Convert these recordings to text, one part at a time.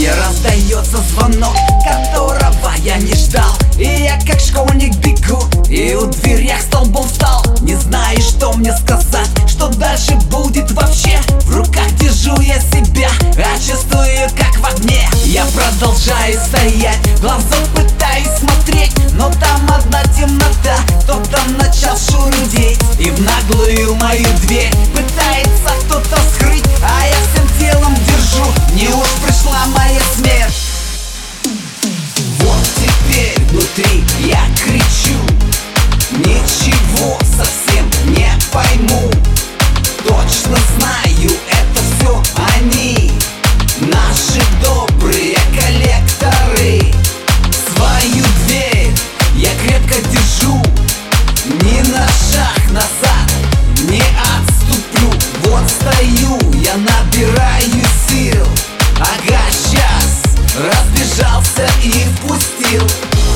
Мне раздается звонок, которого я не ждал. И я как школьник бегу, и у дверях столбом встал. Не знаю, что мне сказать, что дальше будет вообще. В руках держу я себя, а чувствую, как в огне. Я продолжаю стоять, в глазок пытаюсь смотреть, но там одна темнота. Кто-то начал шурудеть, и в наглую мою дверь пытается кто-то вскрыть, а я всем телом держу, не уж пришла моя смерть. Вот теперь внутри я кричу, ничего совсем не пойму. Точно знаю, это все они, наши добрые коллекторы. Свою дверь я крепко держу, ни на шаг назад не отступлю. Вот стою, я набираю сил. Ага, сейчас разбежался и впустил.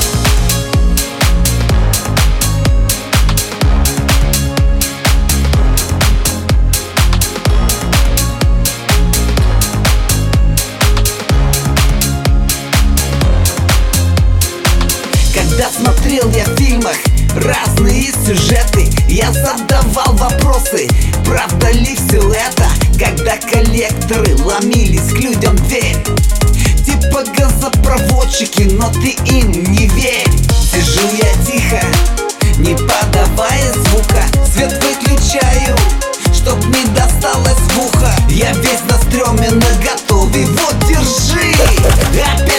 Когда смотрел я в фильмах разные сюжеты, я задавал вопросы, правда ли все это? Когда коллекторы ломились к людям в дверь, типа газопроводчики, но ты им не верь. Сижу я тихо, не подавая звука, свет выключаю, чтоб не досталось в ухо. Я весь на стреме наготове, вот держи.